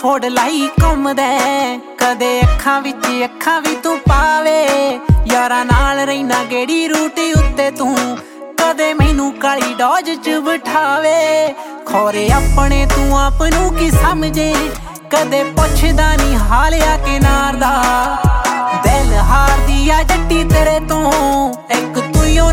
ਫੋੜ ਲਾਈ ਘੁੰਮਦਾ ਕਦੇ ਅੱਖਾਂ ਵਿੱਚ ਅੱਖਾਂ ਵੀ ਤੂੰ ਪਾਵੇ ਯਾਰਾਂ ਨਾਲ ਰਹਿਣਾ ਗੇੜੀ ਰੂਟ ਉੱਤੇ ਤੂੰ ਕਦੇ ਮੈਨੂੰ ਕਾਲੀ ਡੋਜ ਚ ਬਿਠਾਵੇ ਖੋਰੇ ਆਪਣੇ ਤੂੰ ਆਪ ਨੂੰ ਕੀ ਸਮਝੇ ਕਦੇ ਪੁੱਛਦਾ ਨਹੀਂ ਹਾਲਿਆ ਕਿਨਾਰ ਦਾ ਦਿਲ ਹਾਰਦੀ ਆ ਜੱਟੀ ਤੇਰੇ ਤੋਂ ਇੱਕ ਤੂੰ